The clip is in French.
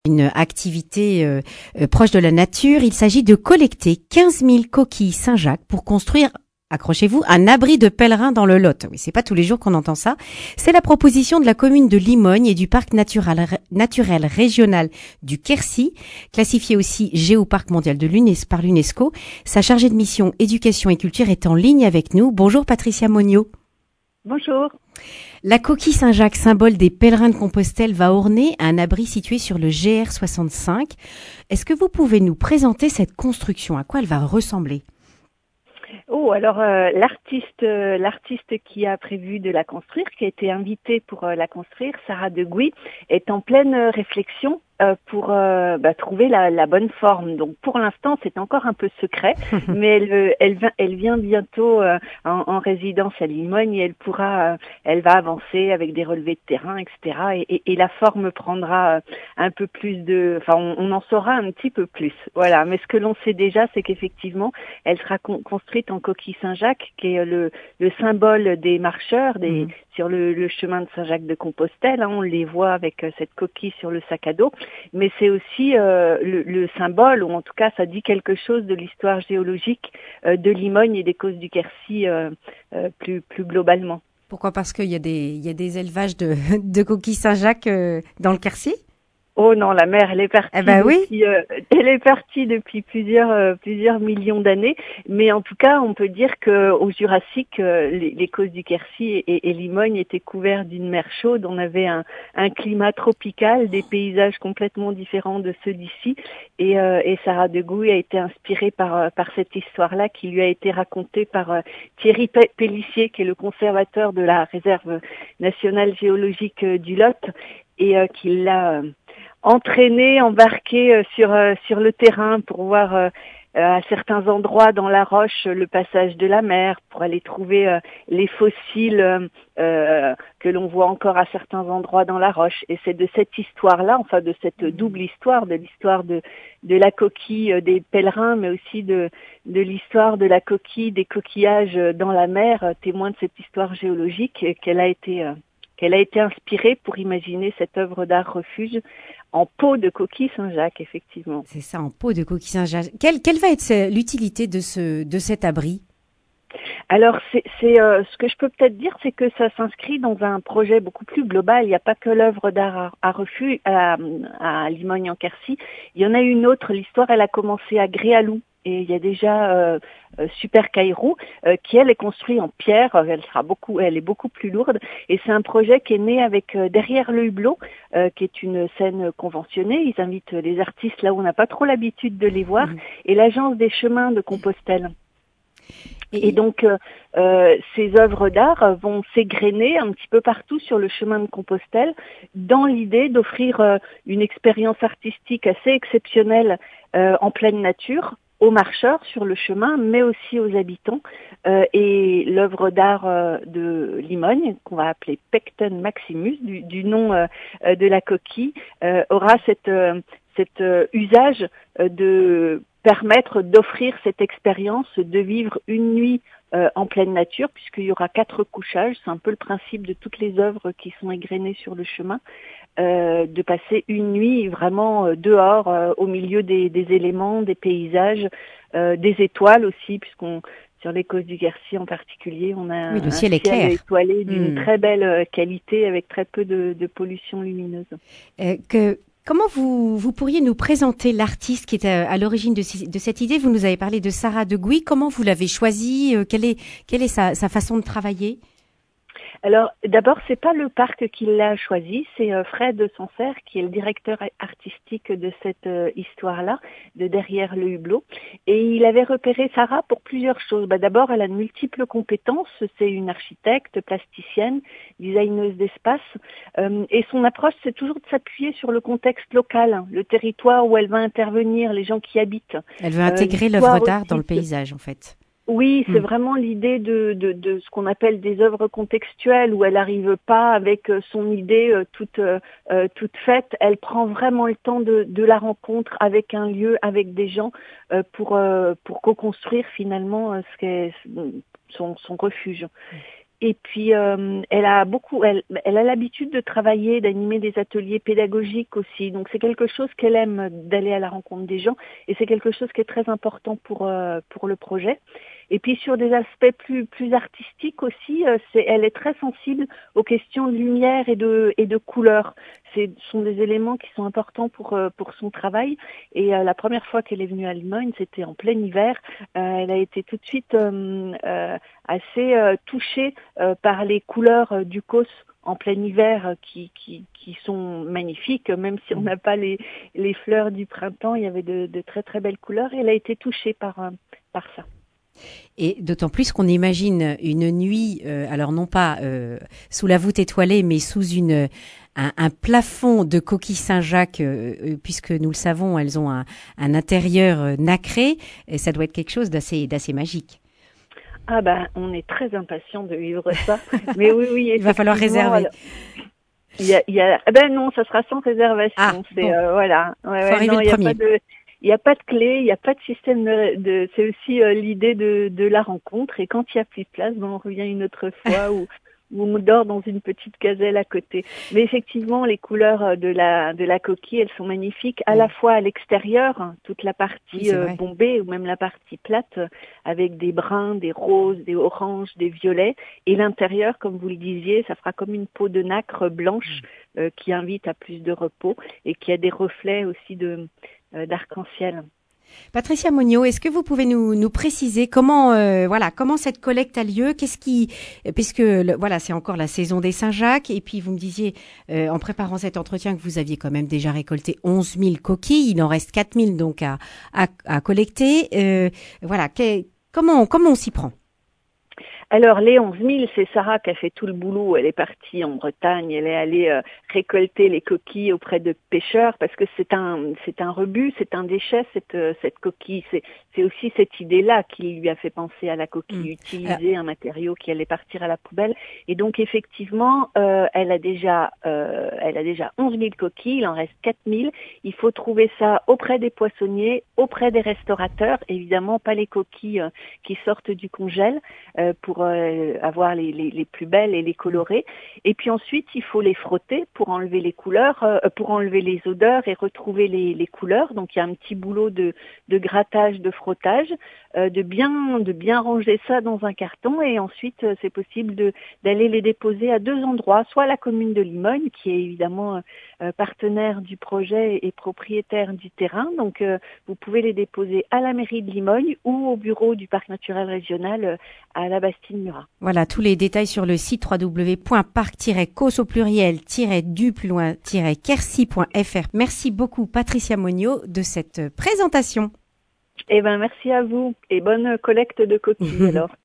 Une activité proche de la nature. Il s'agit de collecter 15 000 coquilles Saint-Jacques pour construire, accrochez-vous, un abri de pèlerins dans le Lot. Oui, c'est pas tous les jours qu'on entend ça. C'est la proposition de la commune de Limogne et du parc naturel régional du Quercy, classifié aussi Géoparc mondial par l'UNESCO. Sa chargée de mission éducation et culture est en ligne avec nous. Bonjour Patricia Monniot. Bonjour. La coquille Saint-Jacques, symbole des pèlerins de Compostelle, va orner un abri situé sur le GR 65. Est-ce que vous pouvez nous présenter cette construction? À quoi elle va ressembler? Alors l'artiste qui a prévu de la construire, qui a été invitée pour la construire, Sarah Degouy, est en pleine réflexion pour trouver la bonne forme. Donc pour l'instant, c'est encore un peu secret, mais elle vient bientôt en résidence à Limogne et elle va avancer avec des relevés de terrain, etc. Et la forme prendra un peu plus on en saura un petit peu plus. Voilà. Mais ce que l'on sait déjà, c'est qu'effectivement, elle sera construite en coquille Saint-Jacques, qui est le symbole des marcheurs, sur le chemin de Saint-Jacques de Compostelle. On les voit avec cette coquille sur le sac à dos. Mais c'est aussi le symbole, ou en tout cas ça dit quelque chose de l'histoire géologique de Limogne et des Causses du Quercy plus globalement. Pourquoi? Parce qu'il y a des élevages de coquilles Saint-Jacques dans le Quercy? Oh non, la mer, elle est partie. Oui. Elle est partie depuis plusieurs millions d'années. Mais en tout cas, on peut dire que au Jurassique, les Causses du Quercy et Limogne étaient couverts d'une mer chaude. On avait un climat tropical, des paysages complètement différents de ceux d'ici. Et Sarah Degouy a été inspirée par cette histoire-là, qui lui a été racontée par Thierry Pellissier, qui est le conservateur de la réserve nationale géologique du Lot, et qui l'a embarqué sur le terrain pour voir à certains endroits dans la roche le passage de la mer, pour aller trouver les fossiles que l'on voit encore à certains endroits dans la roche. Et c'est de cette histoire-là, enfin de cette double histoire, de l'histoire de la coquille des pèlerins, mais aussi de l'histoire de la coquille des coquillages dans la mer, témoin de cette histoire géologique, qu'elle a été inspirée pour imaginer cette œuvre d'art refuge en peau de coquille Saint-Jacques, effectivement. C'est ça, en peau de coquille Saint-Jacques. Quelle va être l'utilité de cet abri? Alors, ce que je peux peut-être dire, c'est que ça s'inscrit dans un projet beaucoup plus global. Il n'y a pas que l'œuvre d'art à refuge à Limogne en Quercy. Il y en a une autre. L'histoire, elle a commencé à Gréalou. Et il y a déjà Super Caïrou qui elle est construite en pierre. Elle est beaucoup plus lourde. Et c'est un projet qui est né avec Derrière le Hublot, qui est une scène conventionnée. Ils invitent les artistes là où on n'a pas trop l'habitude de les voir, et l'Agence des chemins de Compostelle. Et donc, ces œuvres d'art vont s'égrener un petit peu partout sur le chemin de Compostelle, dans l'idée d'offrir une expérience artistique assez exceptionnelle en pleine nature, aux marcheurs sur le chemin, mais aussi aux habitants. Et l'œuvre d'art de Limogne, qu'on va appeler Pecten Maximus, du nom de la coquille, aura cet usage de permettre d'offrir cette expérience, de vivre une nuit en pleine nature, puisqu'il y aura 4 couchages. C'est un peu le principe de toutes les œuvres qui sont égrenées sur le chemin, de passer une nuit vraiment dehors, au milieu des éléments, des paysages, des étoiles aussi, sur les Causses du Quercy en particulier, on a un ciel étoilé d'une très belle qualité, avec très peu de pollution lumineuse. Comment vous pourriez nous présenter l'artiste qui est à l'origine de cette idée? Vous nous avez parlé de Sarah Degouy. Comment vous l'avez choisie? Quelle est sa façon de travailler? Alors, d'abord, c'est pas le parc qui l'a choisi, c'est Fred Sancerre qui est le directeur artistique de cette histoire-là, de Derrière le Hublot. Et il avait repéré Sarah pour plusieurs choses. D'abord, elle a de multiples compétences. C'est une architecte, plasticienne, designeuse d'espace. Et son approche, c'est toujours de s'appuyer sur le contexte local, le territoire où elle va intervenir, les gens qui habitent. Elle veut intégrer l'œuvre d'art dans le paysage, en fait. Oui, c'est vraiment l'idée de ce qu'on appelle des œuvres contextuelles, où elle n'arrive pas avec son idée toute faite. Elle prend vraiment le temps de la rencontre avec un lieu, avec des gens, pour co-construire finalement ce qu'est son refuge. Et puis elle a l'habitude de travailler, d'animer des ateliers pédagogiques aussi. Donc c'est quelque chose qu'elle aime, d'aller à la rencontre des gens, et c'est quelque chose qui est très important pour le projet. Et puis sur des aspects plus artistiques aussi, elle est très sensible aux questions de lumière et de couleur. Ce sont des éléments qui sont importants pour son travail. Et la première fois qu'elle est venue à Limogne, c'était en plein hiver. Elle a été tout de suite assez touchée par les couleurs du COS en plein hiver qui sont magnifiques, même si on n'a pas les fleurs du printemps. Il y avait de très très belles couleurs, et elle a été touchée par ça. Et d'autant plus qu'on imagine une nuit, alors non pas sous la voûte étoilée, mais sous un plafond de coquilles Saint-Jacques, puisque nous le savons, elles ont un intérieur nacré, et ça doit être quelque chose d'assez magique. Ah ben, on est très impatient de vivre ça. Mais oui, il va falloir réserver. Ben non, ça sera sans réservation. Ah, c'est bon. voilà. Faut arriver le premier. Il n'y a pas de clé, il n'y a pas de système de c'est aussi l'idée de la rencontre. Et quand il n'y a plus de place, on revient une autre fois où on dort dans une petite caselle à côté. Mais effectivement, les couleurs de la coquille, elles sont magnifiques, à la fois à l'extérieur, toute la partie bombée ou même la partie plate, avec des bruns, des roses, des oranges, des violets. Et l'intérieur, comme vous le disiez, ça fera comme une peau de nacre blanche qui invite à plus de repos et qui a des reflets aussi d'arc-en-ciel. Patricia Monniot, est-ce que vous pouvez nous préciser comment cette collecte a lieu? Puisque c'est encore la saison des Saint-Jacques, et puis vous me disiez en préparant cet entretien que vous aviez quand même déjà récolté 11 000 coquilles, il en reste 4 000 donc à collecter. Comment on s'y prend? Alors, les 11 000, c'est Sarah qui a fait tout le boulot. Elle est partie en Bretagne, elle est allée récolter les coquilles auprès de pêcheurs, parce que c'est un rebut, c'est un déchet, cette coquille. C'est aussi cette idée-là qui lui a fait penser à la coquille, utiliser un matériau qui allait partir à la poubelle. Et donc, effectivement, elle a déjà 11 000 coquilles, il en reste 4 000. Il faut trouver ça auprès des poissonniers, auprès des restaurateurs, évidemment pas les coquilles qui sortent du congèle, pour avoir les plus belles et les colorer. Et puis ensuite, il faut les frotter pour enlever les couleurs, pour enlever les odeurs et retrouver les couleurs. Donc il y a un petit boulot de grattage, de frottage, de bien ranger ça dans un carton, et ensuite c'est possible d'aller les déposer à 2 endroits, soit la commune de Limogne, qui est évidemment partenaire du projet et propriétaire du terrain. Donc vous pouvez les déposer à la mairie de Limogne ou au bureau du parc naturel régional à la Bastide-Murat. Voilà, tous les détails sur le site www.parc-cos au pluriel-du+-quercy.fr. Merci beaucoup Patricia Monniot de cette présentation. Eh ben merci à vous, et bonne collecte de coquilles alors.